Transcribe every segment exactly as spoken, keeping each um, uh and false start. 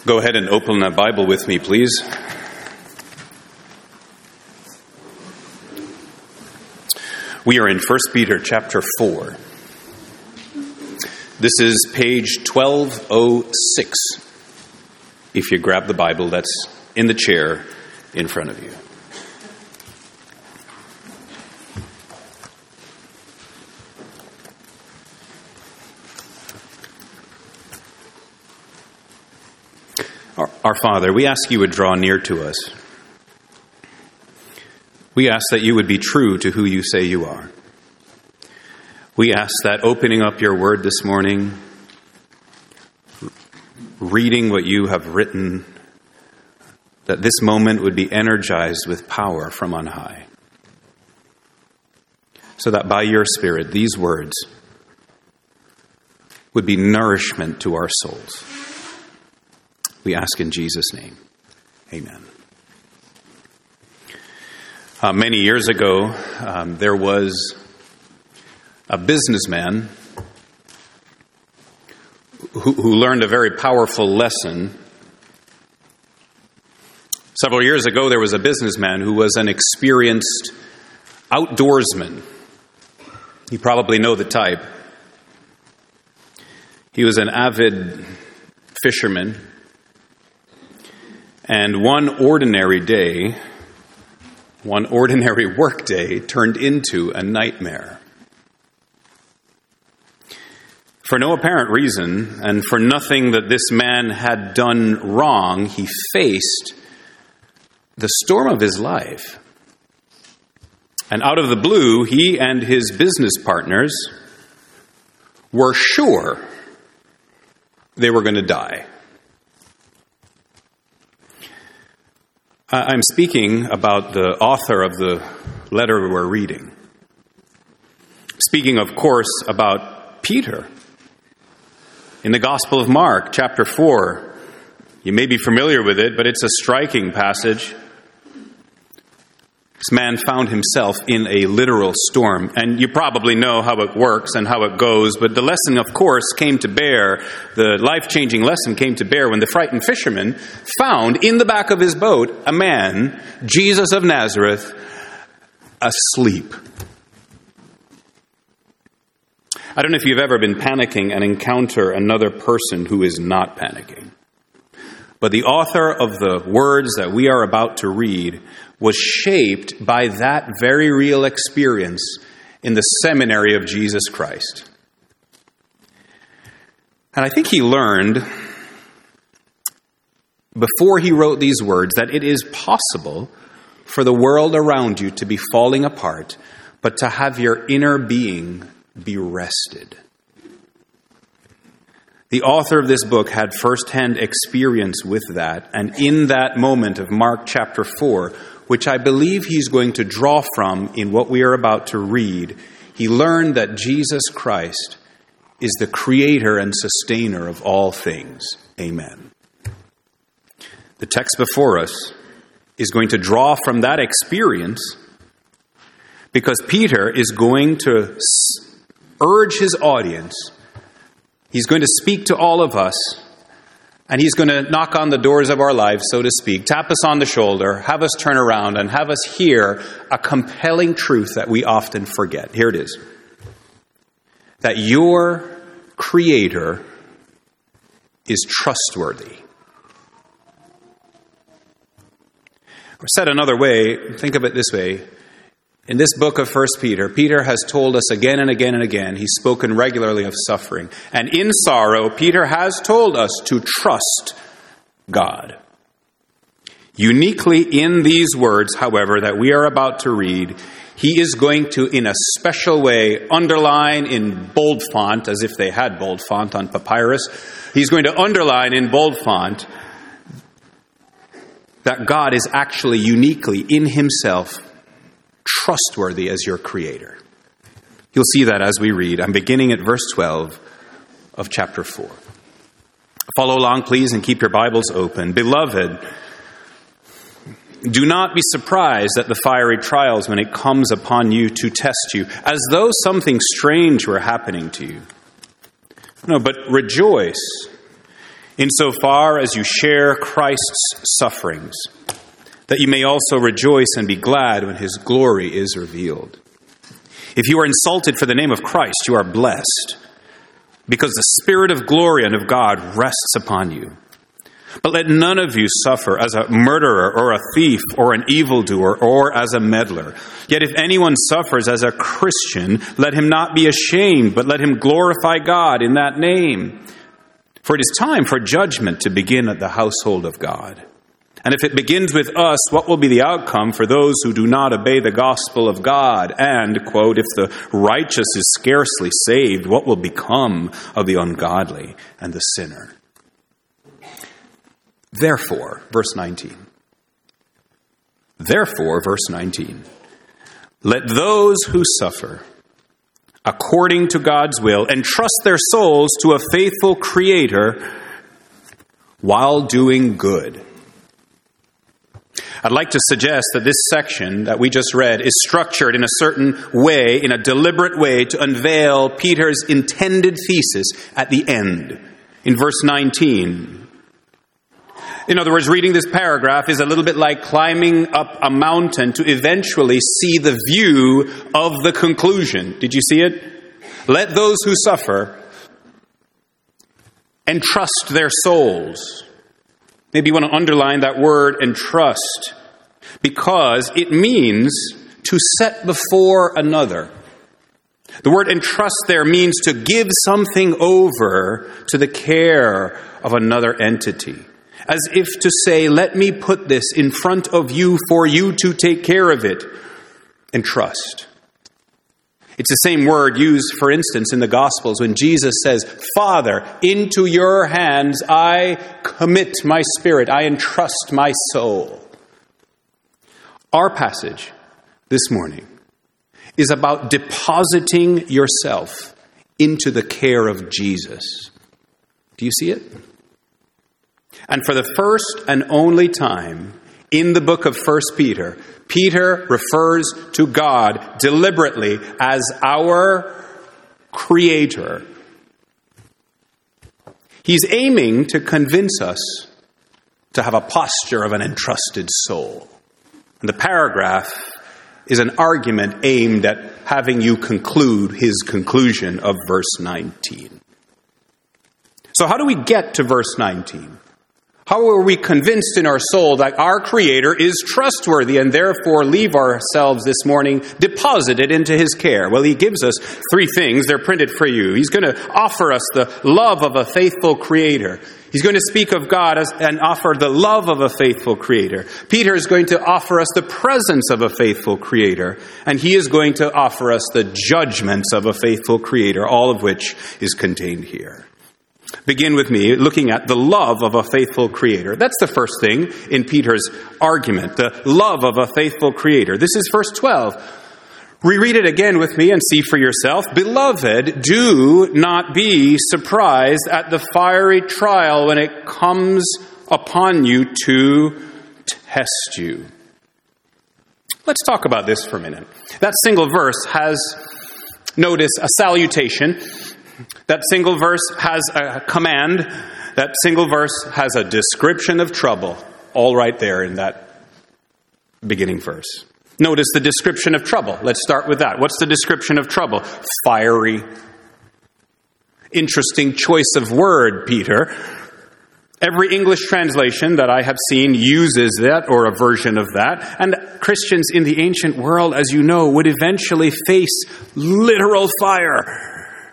Go ahead and open a Bible with me, please. We are in First Peter chapter four. This is page twelve oh six. If you grab the Bible that's in the chair in front of you. Our, our Father, we ask you would draw near to us. We ask that you would be true to who you say you are. We ask that opening up your word this morning, reading what you have written, that this moment would be energized with power from on high. So that by your Spirit, these words would be nourishment to our souls. We ask in Jesus' name. Amen. Uh, many years ago, um, there was a businessman who, who learned a very powerful lesson. Several years ago, there was a businessman who was an experienced outdoorsman. You probably know the type. He was an avid fisherman. And one ordinary day, one ordinary work day turned into a nightmare. For no apparent reason, and for nothing that this man had done wrong, he faced the storm of his life. And out of the blue, he and his business partners were sure they were going to die. I'm speaking about the author of the letter we're reading. Speaking, of course, about Peter. In the Gospel of Mark, chapter four, you may be familiar with it, but it's a striking passage. This man found himself in a literal storm, and you probably know how it works and how it goes, but the lesson, of course, came to bear, the life-changing lesson came to bear when the frightened fisherman found in the back of his boat a man, Jesus of Nazareth, asleep. I don't know if you've ever been panicking and encounter another person who is not panicking. But the author of the words that we are about to read was shaped by that very real experience in the seminary of Jesus Christ. And I think he learned, before he wrote these words, that it is possible for the world around you to be falling apart, but to have your inner being be rested. The author of this book had firsthand experience with that, and in that moment of Mark chapter four, which I believe he's going to draw from in what we are about to read, he learned that Jesus Christ is the creator and sustainer of all things. Amen. The text before us is going to draw from that experience because Peter is going to urge his audience. He's going to speak to all of us, and he's going to knock on the doors of our lives, so to speak, tap us on the shoulder, have us turn around, and have us hear a compelling truth that we often forget. Here it is. That your Creator is trustworthy. Or said another way, think of it this way. In this book of First Peter, Peter has told us again and again and again, he's spoken regularly of suffering. And in sorrow, Peter has told us to trust God. Uniquely in these words, however, that we are about to read, he is going to, in a special way, underline in bold font, as if they had bold font on papyrus, he's going to underline in bold font that God is actually uniquely in himself trustworthy as your creator. You'll see that as we read. I'm beginning at verse twelve of chapter four. Follow along, please, and keep your Bibles open. Beloved, do not be surprised at the fiery trials when it comes upon you to test you, as though something strange were happening to you. No, but rejoice insofar as you share Christ's sufferings, that you may also rejoice and be glad when his glory is revealed. If you are insulted for the name of Christ, you are blessed, because the Spirit of glory and of God rests upon you. But let none of you suffer as a murderer or a thief or an evildoer or as a meddler. Yet if anyone suffers as a Christian, let him not be ashamed, but let him glorify God in that name. For it is time for judgment to begin at the household of God. And if it begins with us, what will be the outcome for those who do not obey the gospel of God? And, quote, if the righteous is scarcely saved, what will become of the ungodly and the sinner? Therefore, verse nineteen. Therefore, verse nineteen. Let those who suffer according to God's will entrust their souls to a faithful Creator while doing good. I'd like to suggest that this section that we just read is structured in a certain way, in a deliberate way, to unveil Peter's intended thesis at the end, in verse nineteen. In other words, reading this paragraph is a little bit like climbing up a mountain to eventually see the view of the conclusion. Did you see it? Let those who suffer entrust their souls. Maybe you want to underline that word, entrust, because it means to set before another. The word entrust there means to give something over to the care of another entity. As if to say, let me put this in front of you for you to take care of it. Entrust. It's the same word used, for instance, in the Gospels when Jesus says, Father, into your hands I commit my spirit. I entrust my soul. Our passage this morning is about depositing yourself into the care of Jesus. Do you see it? And for the first and only time in the book of First Peter, Peter refers to God deliberately as our Creator. He's aiming to convince us to have a posture of an entrusted soul. And the paragraph is an argument aimed at having you conclude his conclusion of verse nineteen. So how do we get to verse nineteen? How are we convinced in our soul that our Creator is trustworthy and therefore leave ourselves this morning deposited into his care? Well, he gives us three things. They're printed for you. He's going to offer us the love of a faithful Creator. He's going to speak of God as, and offer the love of a faithful Creator. Peter is going to offer us the presence of a faithful Creator. And he is going to offer us the judgments of a faithful Creator, all of which is contained here. Begin with me looking at the love of a faithful Creator. That's the first thing in Peter's argument, the love of a faithful Creator. This is verse twelve. Reread it again with me and see for yourself. Beloved, do not be surprised at the fiery trial when it comes upon you to test you. Let's talk about this for a minute. That single verse has, notice, a salutation. That single verse has a command. That single verse has a description of trouble. All right there in that beginning verse. Notice the description of trouble. Let's start with that. What's the description of trouble? Fiery. Interesting choice of word, Peter. Every English translation that I have seen uses that or a version of that. And Christians in the ancient world, as you know, would eventually face literal fire.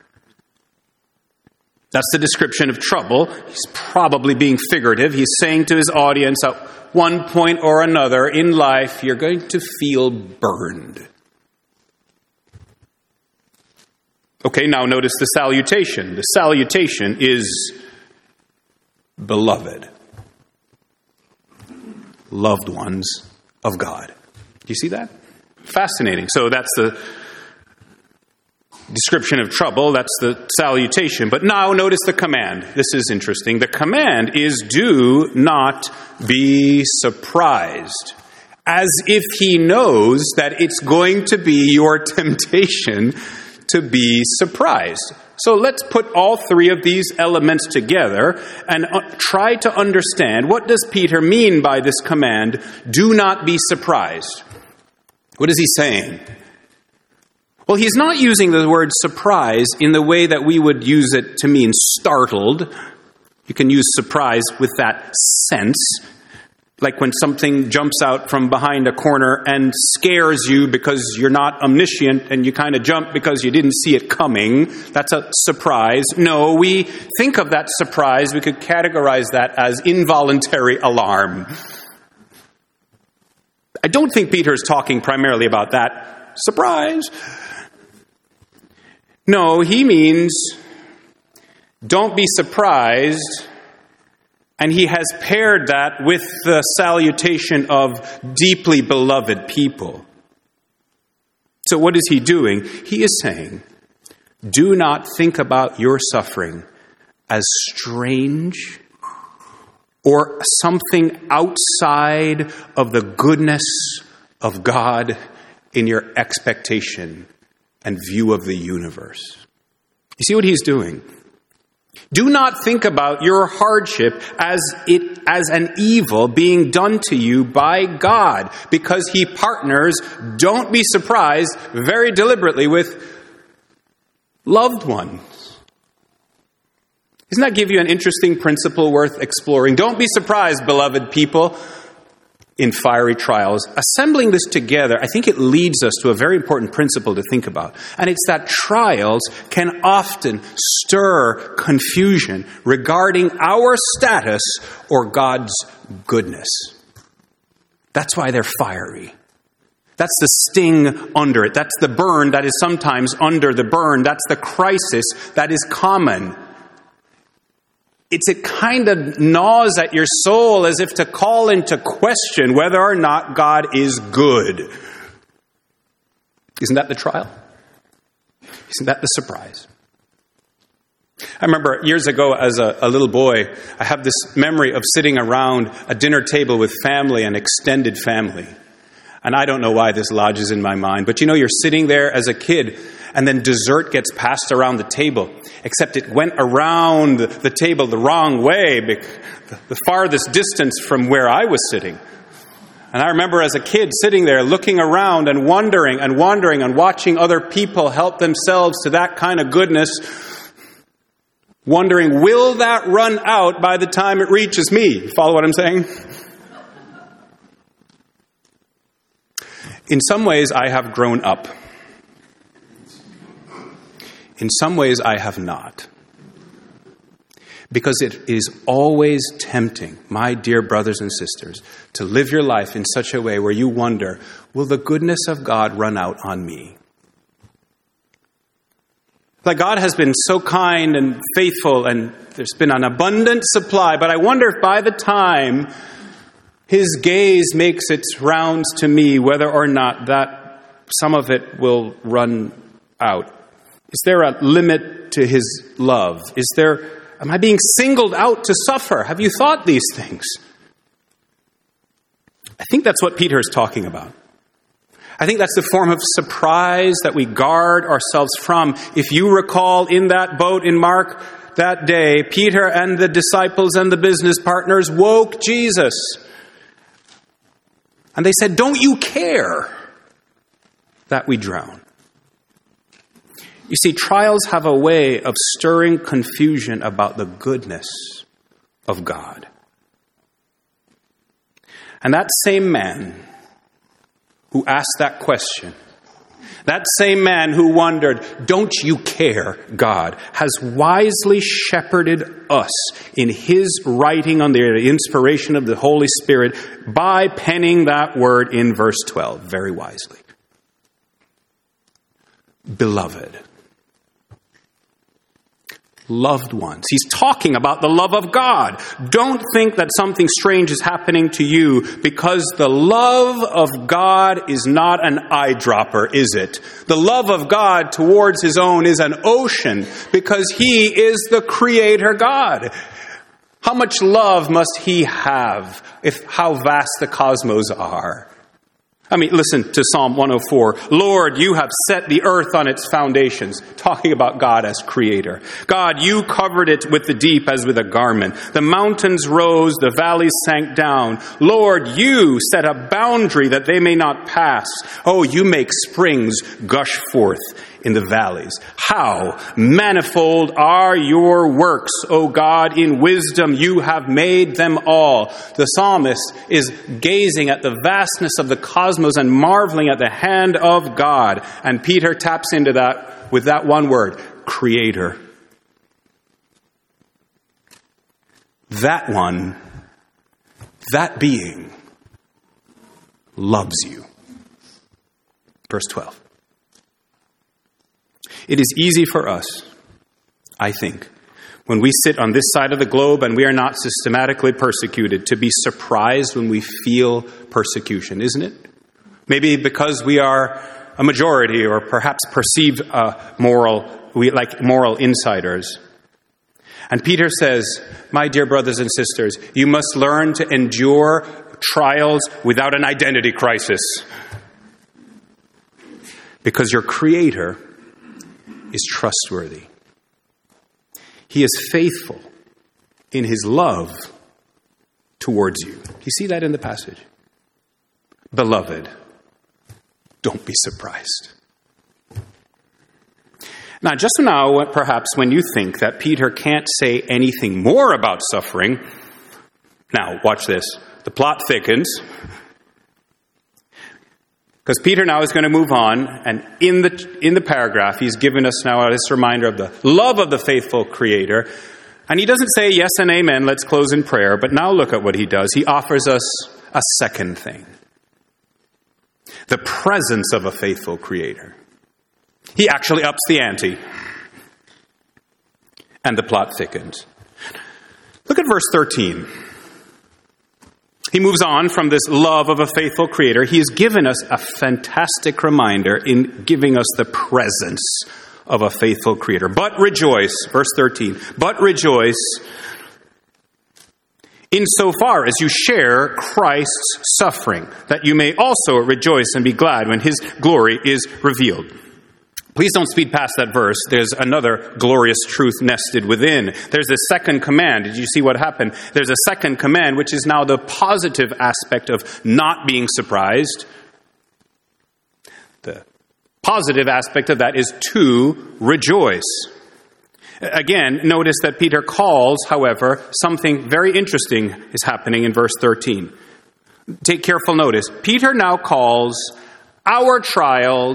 That's the description of trouble. He's probably being figurative. He's saying to his audience, at one point or another in life, you're going to feel burned. Okay, now notice the salutation. The salutation is beloved. Loved ones of God. Do you see that? Fascinating. So that's the description of trouble, that's the salutation. But now notice the command. This is interesting. The command is do not be surprised. As if he knows that it's going to be your temptation to be surprised. So let's put all three of these elements together and uh, try to understand, what does Peter mean by this command, do not be surprised? What is he saying? Well, he's not using the word surprise in the way that we would use it to mean startled. You can use surprise with that sense, like when something jumps out from behind a corner and scares you because you're not omniscient and you kind of jump because you didn't see it coming. That's a surprise. No, we think of that surprise, we could categorize that as involuntary alarm. I don't think Peter's talking primarily about that. Surprise! No, he means don't be surprised, and he has paired that with the salutation of deeply beloved people. So what is he doing? He is saying, do not think about your suffering as strange or something outside of the goodness of God in your expectation and view of the universe. You see what he's doing? Do not think about your hardship as it as an evil being done to you by God, because he partners, don't be surprised, very deliberately with loved ones. Doesn't that give you an interesting principle worth exploring? Don't be surprised, beloved people, in fiery trials. Assembling this together, I think it leads us to a very important principle to think about. And it's that trials can often stir confusion regarding our status or God's goodness. That's why they're fiery. That's the sting under it. That's the burn that is sometimes under the burn. That's the crisis that is common. It's it kind of gnaws at your soul as if to call into question whether or not God is good. Isn't that the trial? Isn't that the surprise? I remember years ago as a, a little boy, I have this memory of sitting around a dinner table with family and extended family. And I don't know why this lodges in my mind, but you know, you're sitting there as a kid, and then dessert gets passed around the table, except it went around the table the wrong way, the farthest distance from where I was sitting. And I remember as a kid sitting there looking around and wondering and wondering and watching other people help themselves to that kind of goodness, wondering, will that run out by the time it reaches me? Follow what I'm saying? In some ways, I have grown up. In some ways, I have not. Because it is always tempting, my dear brothers and sisters, to live your life in such a way where you wonder, will the goodness of God run out on me? Like God has been so kind and faithful, and there's been an abundant supply, but I wonder if by the time his gaze makes its rounds to me, whether or not that some of it will run out. Is there a limit to his love? Is there, am I being singled out to suffer? Have you thought these things? I think that's what Peter is talking about. I think that's the form of surprise that we guard ourselves from. If you recall in that boat in Mark that day, Peter and the disciples and the business partners woke Jesus. And they said, don't you care that we drown? You see, trials have a way of stirring confusion about the goodness of God. And that same man who asked that question, that same man who wondered, don't you care, God, has wisely shepherded us in his writing under the inspiration of the Holy Spirit by penning that word in verse twelve, very wisely. Beloved. Loved ones. He's talking about the love of God. Don't think that something strange is happening to you, because the love of God is not an eyedropper, is it? The love of God towards his own is an ocean, because he is the creator God. How much love must he have if how vast the cosmos are? I mean, listen to Psalm one oh four. Lord, you have set the earth on its foundations. Talking about God as creator. God, you covered it with the deep as with a garment. The mountains rose, the valleys sank down. Lord, you set a boundary that they may not pass. Oh, you make springs gush forth in the valleys. How manifold are your works, O God. In wisdom you have made them all. The psalmist is gazing at the vastness of the cosmos and marveling at the hand of God. And Peter taps into that with that one word, creator. That one, that being, loves you. Verse twelve. It is easy for us, I think, when we sit on this side of the globe and we are not systematically persecuted, to be surprised when we feel persecution, isn't it? Maybe because we are a majority or perhaps perceived uh, moral, we like moral insiders. And Peter says, my dear brothers and sisters, you must learn to endure trials without an identity crisis. Because your Creator is trustworthy. He is faithful in his love towards you. You see that in the passage? Beloved, don't be surprised. Now, just now, perhaps when you think that Peter can't say anything more about suffering, now, watch this. The plot thickens. Because Peter now is going to move on, and in the in the paragraph, he's given us now this reminder of the love of the faithful Creator. And he doesn't say yes and amen, let's close in prayer. But now look at what he does. He offers us a second thing. The presence of a faithful Creator. He actually ups the ante. And the plot thickens. Look at verse thirteen. He moves on from this love of a faithful Creator. He has given us a fantastic reminder in giving us the presence of a faithful Creator. But rejoice, verse thirteen, but rejoice insofar as you share Christ's suffering, that you may also rejoice and be glad when his glory is revealed. Please don't speed past that verse. There's another glorious truth nested within. There's a second command. Did you see what happened? There's a second command, which is now the positive aspect of not being surprised. The positive aspect of that is to rejoice. Again, notice that Peter calls, however, something very interesting is happening in verse thirteen. Take careful notice. Peter now calls our trials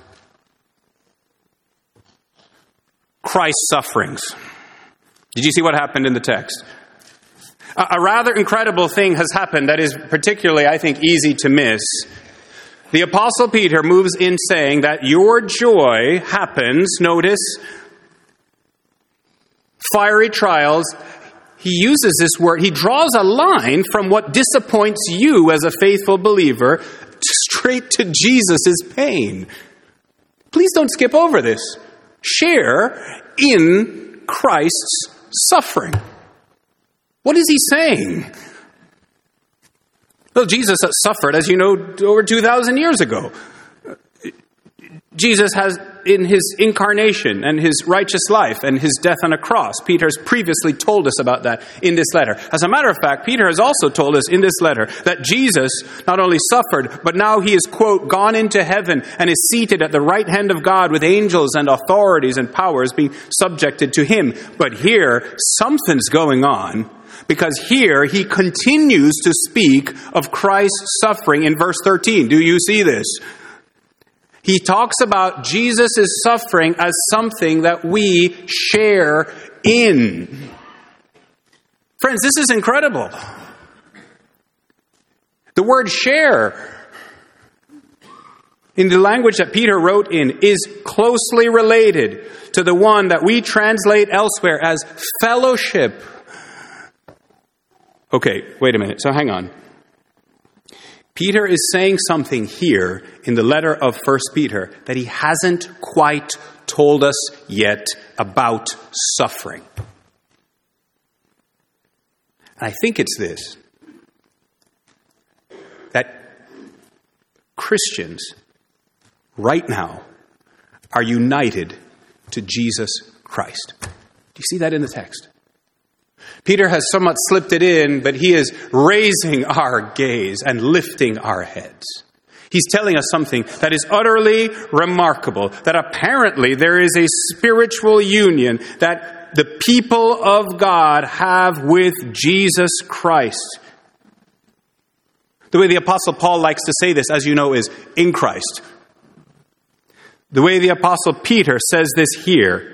Christ's sufferings. Did you see what happened in the text? A, a rather incredible thing has happened that is particularly, I think, easy to miss. The Apostle Peter moves in saying that your joy happens, notice, fiery trials. He uses this word, he draws a line from what disappoints you as a faithful believer straight to Jesus' pain. Please don't skip over this. Share in Christ's suffering. What is he saying? Well, Jesus suffered, as you know, over two thousand years ago. Jesus has, in his incarnation and his righteous life and his death on a cross, Peter has previously told us about that in this letter. As a matter of fact, Peter has also told us in this letter that Jesus not only suffered, but now he is, quote, gone into heaven and is seated at the right hand of God with angels and authorities and powers being subjected to him. But here, something's going on, because here he continues to speak of Christ's suffering in verse thirteen. Do you see this? He talks about Jesus' suffering as something that we share in. Friends, this is incredible. The word share, in the language that Peter wrote in, is closely related to the one that we translate elsewhere as fellowship. Okay, wait a minute. So hang on. Peter is saying something here in the letter of First Peter that he hasn't quite told us yet about suffering. And I think it's this, that Christians right now are united to Jesus Christ. Do you see that in the text? Peter has somewhat slipped it in, but he is raising our gaze and lifting our heads. He's telling us something that is utterly remarkable, that apparently there is a spiritual union that the people of God have with Jesus Christ. The way the Apostle Paul likes to say this, as you know, is in Christ. The way the Apostle Peter says this here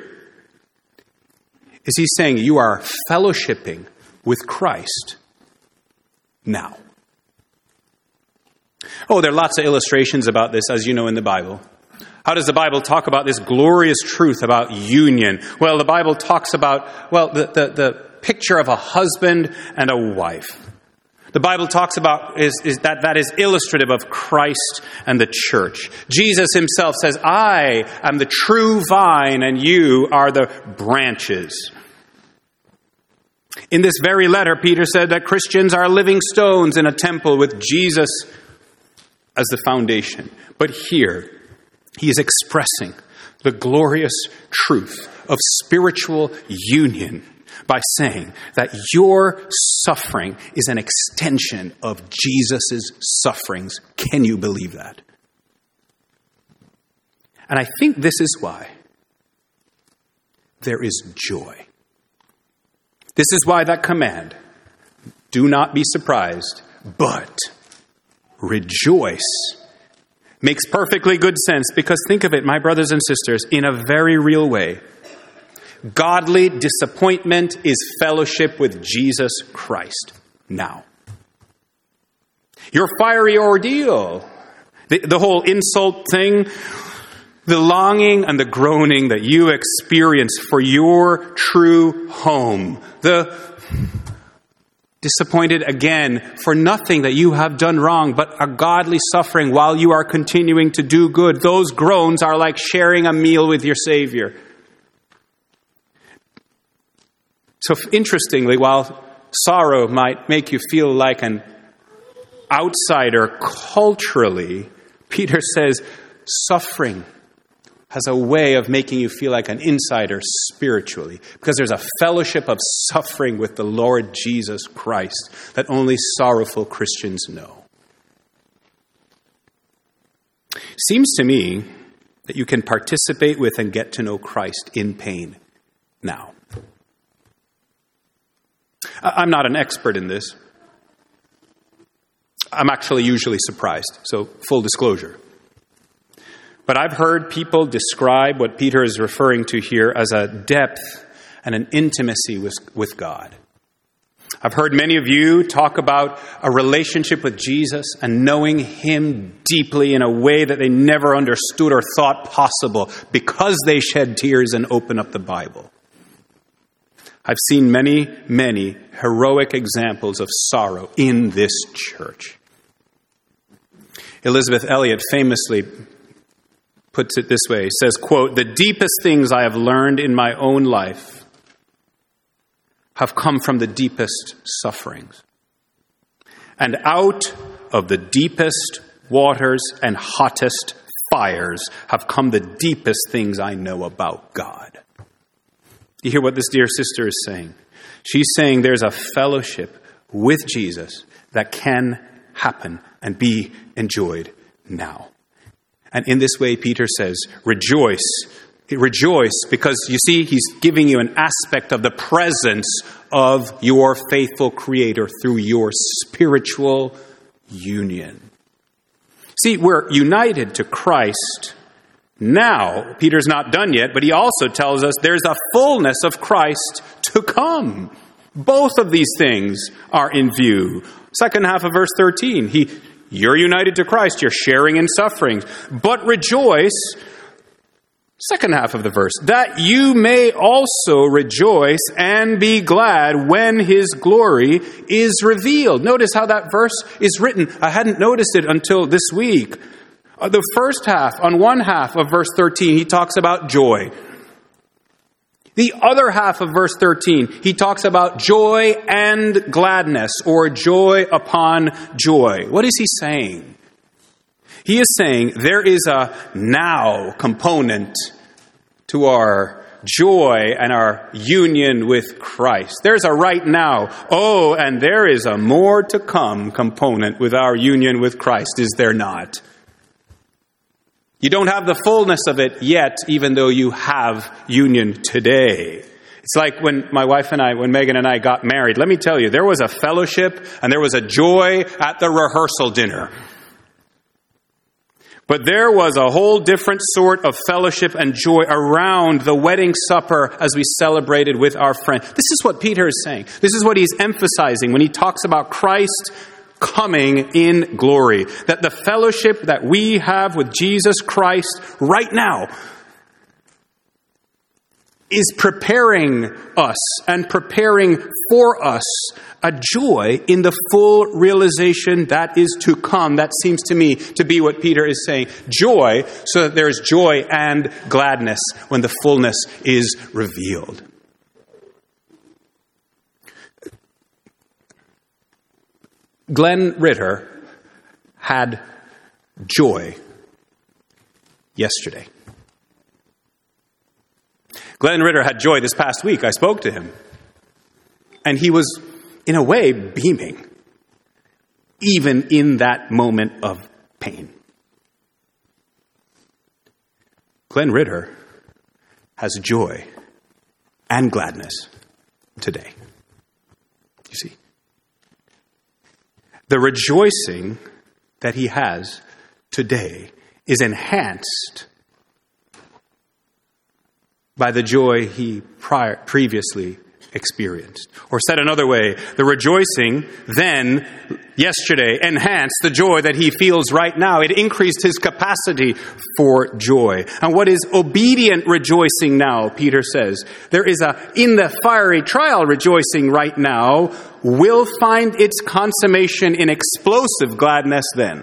is he's saying you are fellowshipping with Christ now. Oh, there are lots of illustrations about this, as you know, in the Bible. How does the Bible talk about this glorious truth about union? Well, the Bible talks about, well, the, the, the picture of a husband and a wife. The Bible talks about is, is that that is illustrative of Christ and the church. Jesus himself says, I am the true vine and you are the branches. In this very letter, Peter said that Christians are living stones in a temple with Jesus as the foundation. But here, he is expressing the glorious truth of spiritual union by saying that your suffering is an extension of Jesus' sufferings. Can you believe that? And I think this is why there is joy. This is why that command, do not be surprised, but rejoice, makes perfectly good sense. Because think of it, my brothers and sisters, in a very real way. Godly disappointment is fellowship with Jesus Christ now. Your fiery ordeal, the, the whole insult thing, the longing and the groaning that you experience for your true home, the disappointed again for nothing that you have done wrong, but a godly suffering while you are continuing to do good. Those groans are like sharing a meal with your Savior. So interestingly, while sorrow might make you feel like an outsider culturally, Peter says suffering has a way of making you feel like an insider spiritually, because there's a fellowship of suffering with the Lord Jesus Christ that only sorrowful Christians know. Seems to me that you can participate with and get to know Christ in pain now. I'm not an expert in this. I'm actually usually surprised, so full disclosure. But I've heard people describe what Peter is referring to here as a depth and an intimacy with, with God. I've heard many of you talk about a relationship with Jesus and knowing him deeply in a way that they never understood or thought possible because they shed tears and open up the Bible. I've seen many, many heroic examples of sorrow in this church. Elizabeth Elliot famously puts it this way. He says, quote, "The deepest things I have learned in my own life have come from the deepest sufferings. And out of the deepest waters and hottest fires have come the deepest things I know about God." You hear what this dear sister is saying? She's saying there's a fellowship with Jesus that can happen and be enjoyed now. And in this way, Peter says, rejoice. Rejoice because, you see, he's giving you an aspect of the presence of your faithful Creator through your spiritual union. See, we're united to Christ now. Peter's not done yet, but he also tells us there's a fullness of Christ to come. Both of these things are in view. Second half of verse thirteen, he, you're united to Christ, you're sharing in sufferings, but rejoice, second half of the verse, that you may also rejoice and be glad when his glory is revealed. Notice how that verse is written. I hadn't noticed it until this week. Uh, the first half, on one half of verse thirteen, he talks about joy. The other half of verse thirteen, he talks about joy and gladness, or joy upon joy. What is he saying? He is saying there is a now component to our joy and our union with Christ. There's a right now. Oh, and there is a more to come component with our union with Christ, is there not? You don't have the fullness of it yet, even though you have union today. It's like when my wife and I, when Megan and I got married, let me tell you, there was a fellowship and there was a joy at the rehearsal dinner. But there was a whole different sort of fellowship and joy around the wedding supper as we celebrated with our friend. This is what Peter is saying. This is what he's emphasizing when he talks about Christ coming in glory. That the fellowship that we have with Jesus Christ right now is preparing us and preparing for us a joy in the full realization that is to come. That seems to me to be what Peter is saying. Joy, so that there is joy and gladness when the fullness is revealed. Glenn Ritter had joy yesterday. Glenn Ritter had joy this past week. I spoke to him. And he was, in a way, beaming, even in that moment of pain. Glenn Ritter has joy and gladness today. You see? The rejoicing that he has today is enhanced by the joy he prior, previously experienced. Or said another way, the rejoicing then, yesterday, enhanced the joy that he feels right now. It increased his capacity for joy. And what is obedient rejoicing now, Peter says, there is a, in the fiery trial rejoicing right now, will find its consummation in explosive gladness then.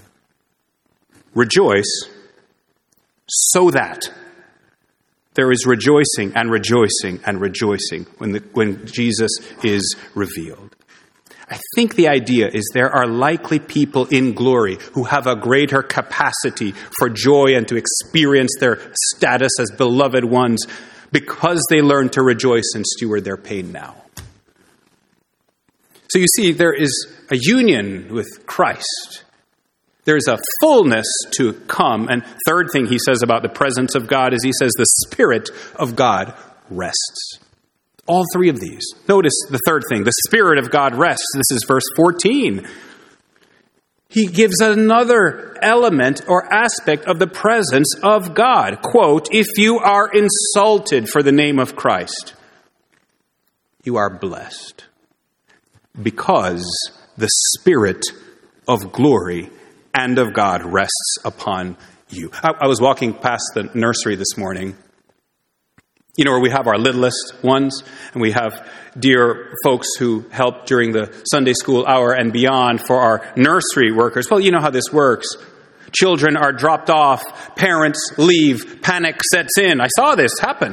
Rejoice so that there is rejoicing and rejoicing and rejoicing when the, when Jesus is revealed. I think the idea is there are likely people in glory who have a greater capacity for joy and to experience their status as beloved ones because they learn to rejoice and steward their pain now. So you see, there is a union with Christ. There's a fullness to come. And third thing he says about the presence of God is he says the Spirit of God rests. All three of these. Notice the third thing. The Spirit of God rests. This is verse fourteen. He gives another element or aspect of the presence of God. Quote, if you are insulted for the name of Christ, you are blessed because the Spirit of glory and of God rests upon you. I, I was walking past the nursery this morning, you know, where we have our littlest ones, and we have dear folks who help during the Sunday school hour and beyond for our nursery workers. Well, you know how this works. Children are dropped off, parents leave, panic sets in. I saw this happen.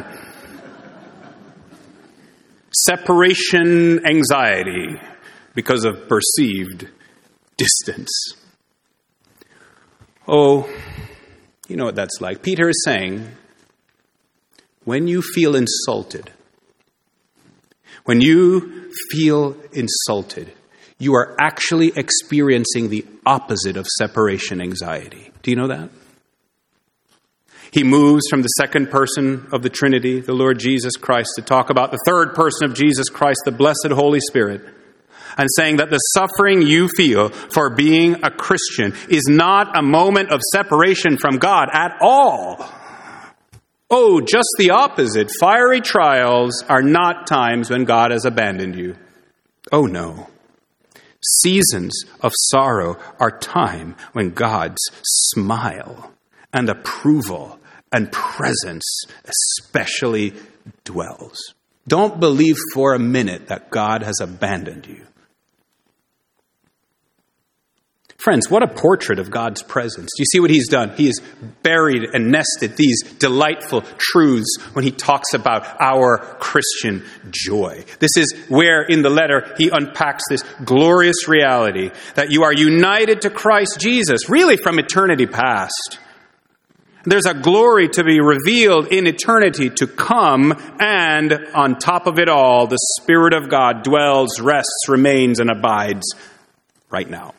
Separation anxiety because of perceived distance. Oh, you know what that's like. Peter is saying, when you feel insulted, when you feel insulted, you are actually experiencing the opposite of separation anxiety. Do you know that? He moves from the second person of the Trinity, the Lord Jesus Christ, to talk about the third person of Jesus Christ, the blessed Holy Spirit, and saying that the suffering you feel for being a Christian is not a moment of separation from God at all. Oh, just the opposite. Fiery trials are not times when God has abandoned you. Oh, no. Seasons of sorrow are time when God's smile and approval and presence especially dwells. Don't believe for a minute that God has abandoned you. Friends, what a portrait of God's presence. Do you see what he's done? He has buried and nested these delightful truths when he talks about our Christian joy. This is where in the letter he unpacks this glorious reality that you are united to Christ Jesus, really from eternity past. There's a glory to be revealed in eternity to come, and on top of it all, the Spirit of God dwells, rests, remains, and abides right now.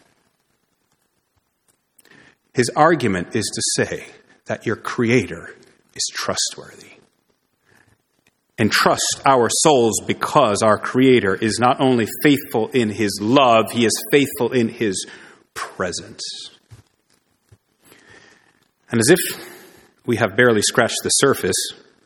His argument is to say that your Creator is trustworthy. And trust our souls because our Creator is not only faithful in his love, he is faithful in his presence. And as if we have barely scratched the surface,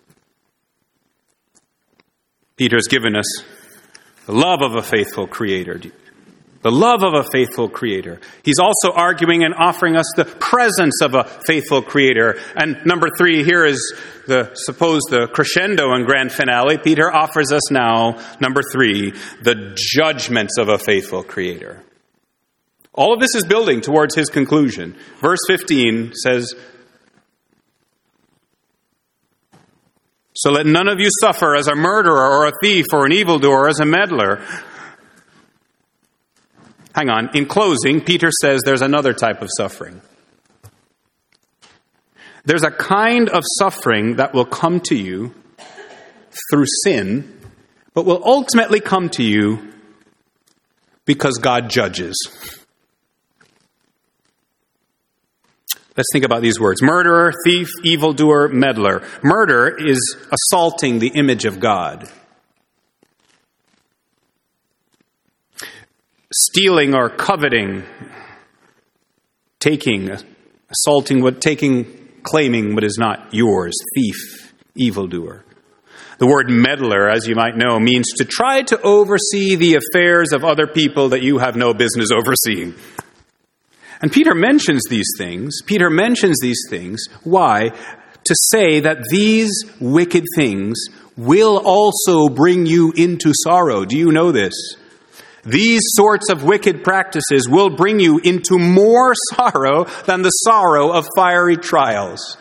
Peter has given us the love of a faithful Creator. The love of a faithful Creator. He's also arguing and offering us the presence of a faithful Creator. And number three, here is the, suppose the crescendo and grand finale. Peter offers us now, number three, the judgments of a faithful Creator. All of this is building towards his conclusion. Verse fifteen says, "So let none of you suffer as a murderer or a thief or an evildoer or as a meddler." Hang on. In closing, Peter says there's another type of suffering. There's a kind of suffering that will come to you through sin, but will ultimately come to you because God judges. Let's think about these words. Murderer, thief, evildoer, meddler. Murder is assaulting the image of God. Stealing or coveting, taking, assaulting what, taking, claiming what is not yours, thief, evildoer. The word meddler, as you might know, means to try to oversee the affairs of other people that you have no business overseeing. And Peter mentions these things. Peter mentions these things. Why? To say that these wicked things will also bring you into sorrow. Do you know this? These sorts of wicked practices will bring you into more sorrow than the sorrow of fiery trials.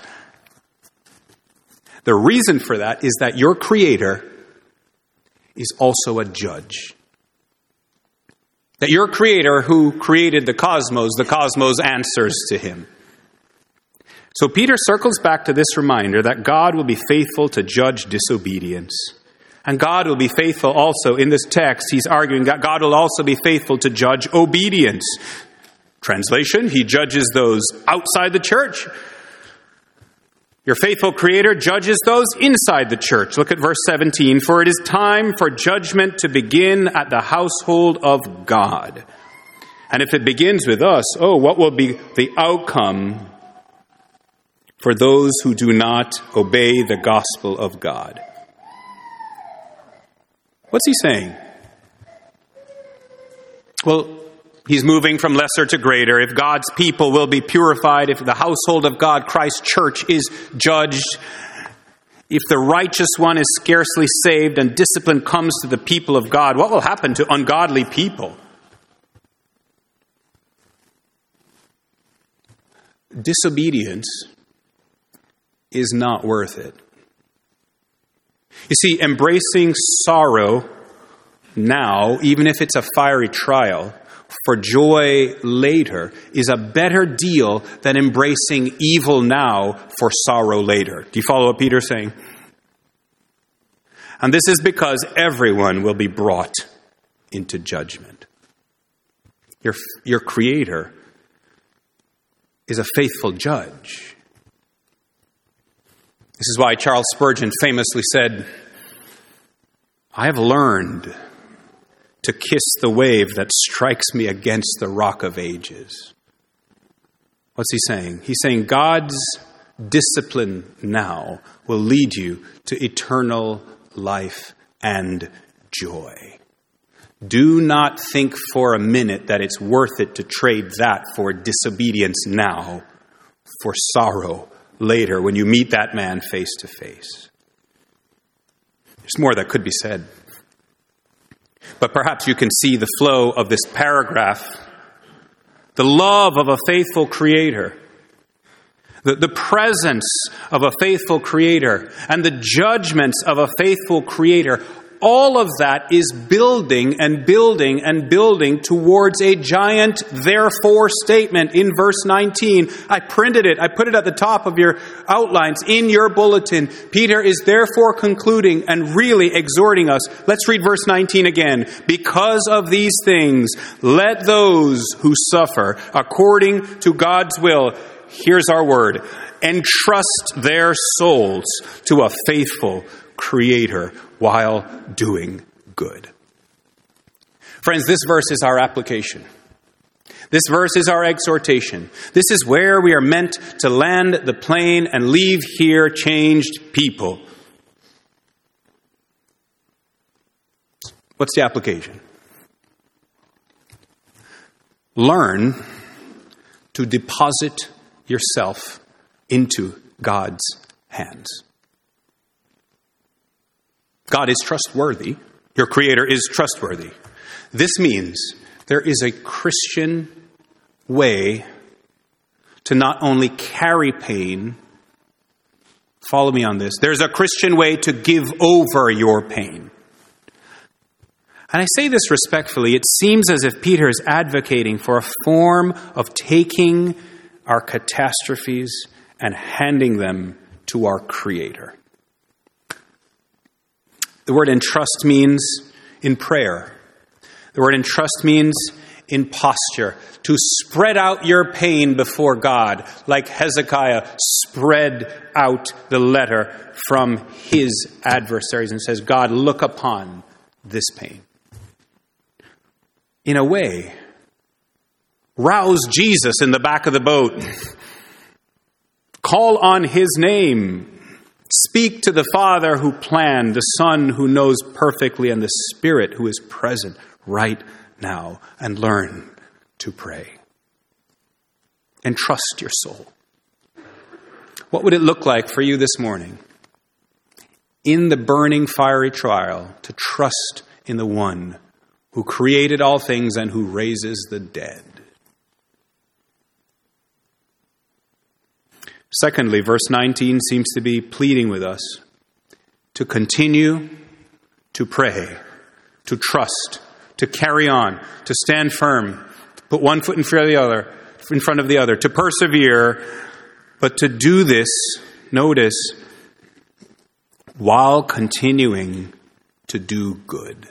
The reason for that is that your Creator is also a judge. That your Creator who created the cosmos, the cosmos answers to him. So Peter circles back to this reminder that God will be faithful to judge disobedience. And God will be faithful also, in this text, he's arguing that God will also be faithful to judge obedience. Translation, he judges those outside the church. Your faithful Creator judges those inside the church. Look at verse seventeen. "For it is time for judgment to begin at the household of God. And if it begins with us, oh, what will be the outcome for those who do not obey the gospel of God?" What's he saying? Well, he's moving from lesser to greater. If God's people will be purified, if the household of God, Christ's church, is judged, if the righteous one is scarcely saved and discipline comes to the people of God, what will happen to ungodly people? Disobedience is not worth it. You see, embracing sorrow now, even if it's a fiery trial, for joy later, is a better deal than embracing evil now for sorrow later. Do you follow what Peter's saying? And this is because everyone will be brought into judgment. Your, your Creator is a faithful judge. This is why Charles Spurgeon famously said, "I have learned to kiss the wave that strikes me against the rock of ages." What's he saying? He's saying God's discipline now will lead you to eternal life and joy. Do not think for a minute that it's worth it to trade that for disobedience now, for sorrow later when you meet that man face to face. There's more that could be said. But perhaps you can see the flow of this paragraph, the love of a faithful Creator, the, the presence of a faithful Creator, and the judgments of a faithful Creator, all of that is building and building and building towards a giant therefore statement in verse nineteen. I printed it. I put it at the top of your outlines in your bulletin. Peter is therefore concluding and really exhorting us. Let's read verse nineteen again. Because of these things, let those who suffer according to God's will, here's our word, entrust their souls to a faithful Creator while doing good. Friends, this verse is our application. This verse is our exhortation. This is where we are meant to land the plane and leave here changed people. What's the application? Learn to deposit yourself into God's hands. God is trustworthy. Your Creator is trustworthy. This means there is a Christian way to not only carry pain, follow me on this, there's a Christian way to give over your pain. And I say this respectfully, it seems as if Peter is advocating for a form of taking our catastrophes and handing them to our Creator. The word entrust means in prayer. The word entrust means in posture. To spread out your pain before God, like Hezekiah spread out the letter from his adversaries and says, God, look upon this pain. In a way, rouse Jesus in the back of the boat. Call on his name. Speak to the Father who planned, the Son who knows perfectly, and the Spirit who is present right now, and learn to pray. Entrust your soul. What would it look like for you this morning, in the burning fiery trial, to trust in the one who created all things and who raises the dead? Secondly, verse nineteen seems to be pleading with us to continue to pray, to trust, to carry on, to stand firm, to put one foot in front of the other, in front of the other, to persevere, but to do this, notice, while continuing to do good.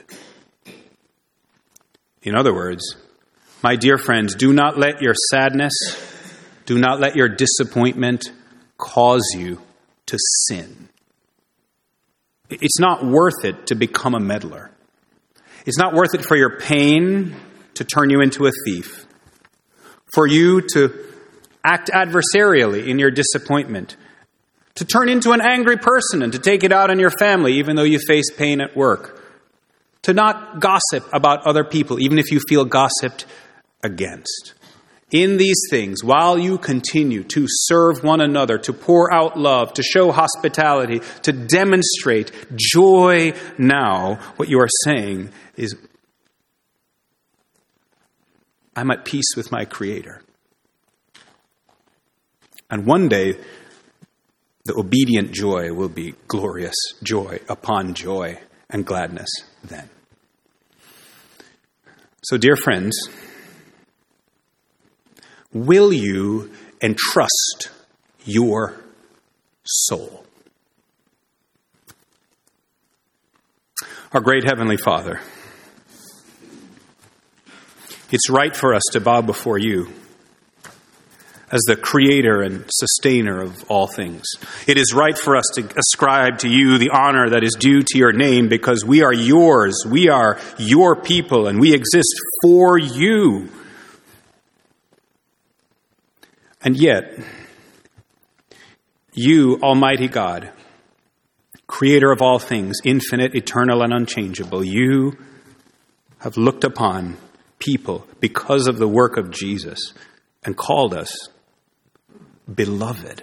In other words, my dear friends, do not let your sadness, do not let your disappointment cause you to sin. It's not worth it to become a meddler. It's not worth it for your pain to turn you into a thief, for you to act adversarially in your disappointment, to turn into an angry person and to take it out on your family even though you face pain at work, to not gossip about other people even if you feel gossiped against. In these things, while you continue to serve one another, to pour out love, to show hospitality, to demonstrate joy now, what you are saying is, I'm at peace with my Creator. And one day, the obedient joy will be glorious joy upon joy and gladness then. So, dear friends, will you entrust your soul? Our great Heavenly Father, it's right for us to bow before you as the creator and sustainer of all things. It is right for us to ascribe to you the honor that is due to your name because we are yours, we are your people, and we exist for you. And yet, you, Almighty God, creator of all things, infinite, eternal, and unchangeable, you have looked upon people because of the work of Jesus and called us beloved.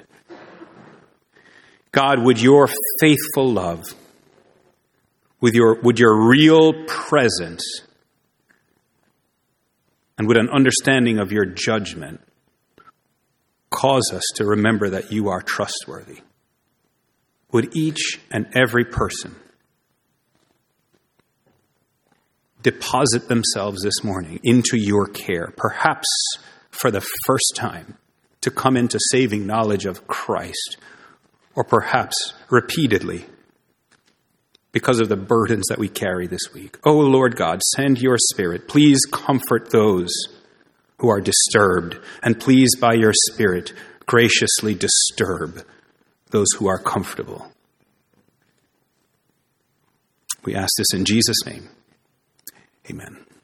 God, would your faithful love, with your, would your real presence and with an understanding of your judgment, cause us to remember that you are trustworthy. Would each and every person deposit themselves this morning into your care, perhaps for the first time, to come into saving knowledge of Christ, or perhaps repeatedly because of the burdens that we carry this week. Oh, Lord God, send your Spirit. Please comfort those who are disturbed, and please, by your Spirit, graciously disturb those who are comfortable. We ask this in Jesus' name. Amen.